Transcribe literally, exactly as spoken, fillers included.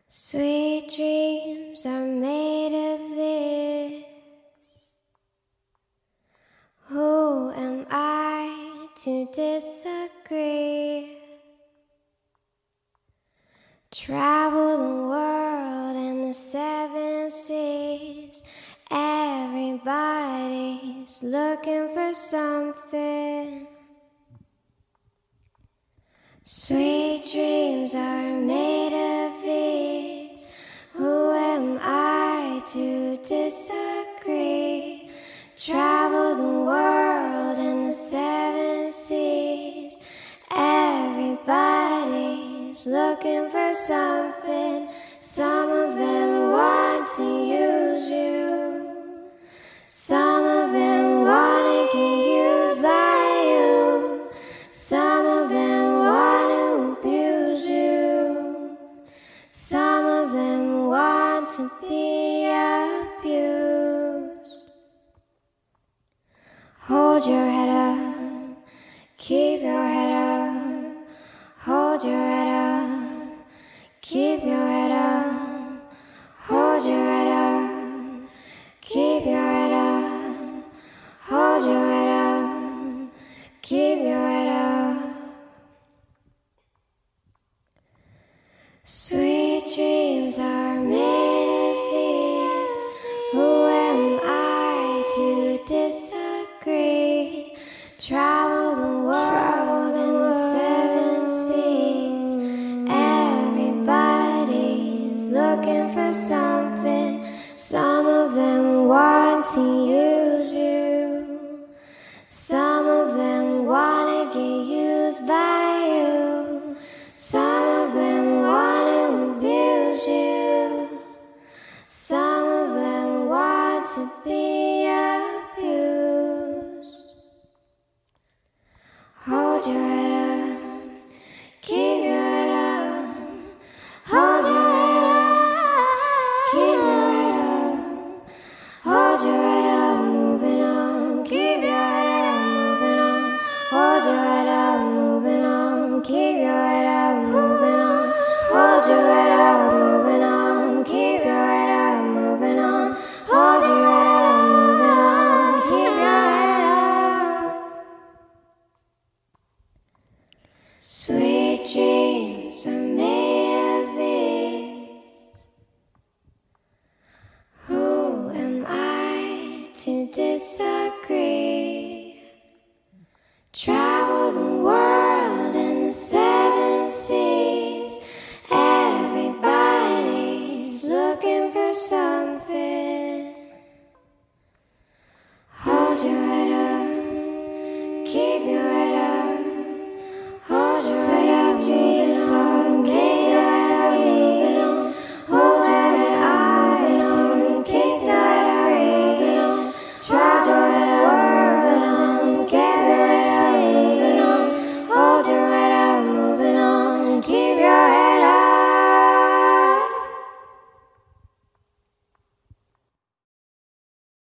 Sweet dreams are made of this. Who am I to disagree? Travel the world and the seven seas. Everybody's looking for something. Sweet dreams are made of these. Who am I to disagree? Travel the world and the seven seas. Everybody's looking for something. Some of them want to use you. Some of them want to get used by you. Some of them want to abuse you. Some of them want to be abused. Hold your head up, keep your head up. Hold your head up, keep your head up. Hold your head up, keep your head up. Hold your head up, keep your head up. Sweet dreams are made of these. Who am I to disagree? Travel the world and the seven seas. Everybody's looking for something. Some of them want to use you. Some of them want to get used by you. Some of them want to abuse you. Some of them want to be abused. Hold your head up, keep your head up. Hold your head up, keep your head up. Hold your head up, moving on. Keep your head up, moving on. Hold your head up, moving on. Keep your head up, moving on. Hold your head up, moving on. Keep your head up, moving on. Hold your head up, moving on. Keep your head up. Sweet dreams are made of these. Who am I to disagree?